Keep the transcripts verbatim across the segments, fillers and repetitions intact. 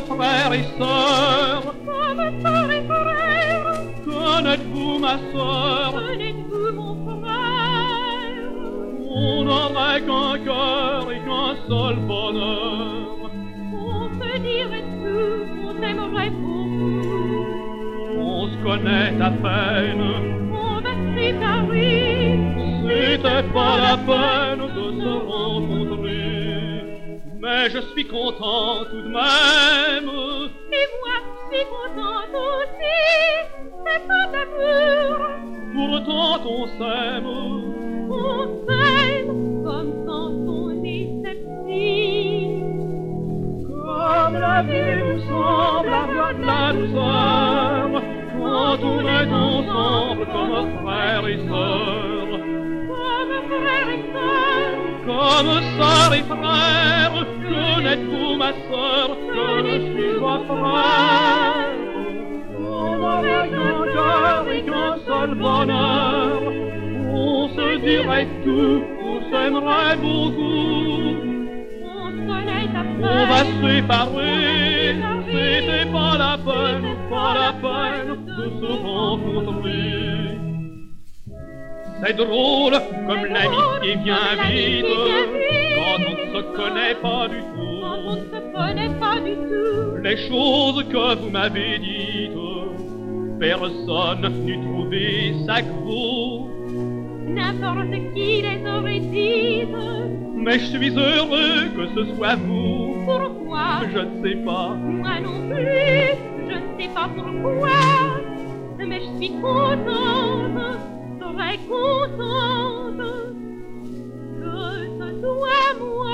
frères et sœurs. Comme sœurs et frères. Qu'en êtes-vous, ma sœur? Qu'en êtes-vous, mon frère? On n'aurait qu'un cœur et qu'un seul bonheur. On se dirait tout, on s'aimerait beaucoup. On se connaît à peine. On va se séparer. C'était pas la peine de se rencontrer. Mais je suis content tout de même. Et moi, je suis contente aussi. C'est pas d'amour. Pourtant on s'aime. On s'aime comme quand on est petit. Comme la vie nous semble avoir de la douceur. Quand on est ensemble comme frères et sœurs. Comme frères et sœurs. Comme sœurs et frères. Que n'êtes-vous, ma sœur? Que ne suis-je pas frère? On aurait qu'un cœur et qu'un seul bonheur. On se dirait tout, on s'aimerait beaucoup. On se connaît à peine. On va se séparer. C'était pas la peine, pas la peine de se rencontrer. C'est drôle comme l'amitié vient vite quand on ne se connaît pas du tout. Quand on ne se connaît pas du tout. Les choses que vous m'avez dites, personne n'eût trouvé ça que vous. N'importe qui les aurait dites. Mais je suis heureux que ce soit vous. Pourquoi? Je ne sais pas. Moi non plus, je ne sais pas pourquoi. Mais je suis contente, très contente que ce soit moi.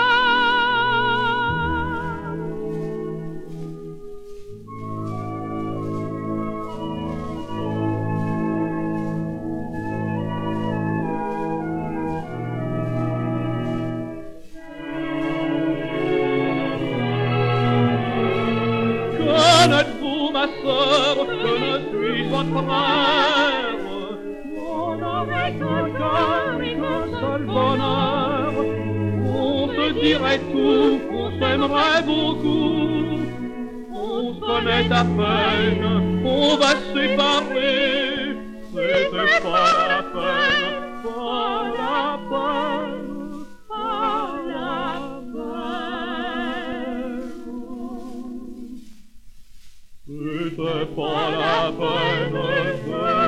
Que n'êtes-vous, ma sœur? Que ne suis-je votre frère? On n'aurait qu'un cœur et qu'un seul bonheur. On se dirait tout, on s'aimerait beaucoup. On se connaît à peine, on va se séparer. C'était pas la peine, pas la peine, pas la peine. C'était pas la peine de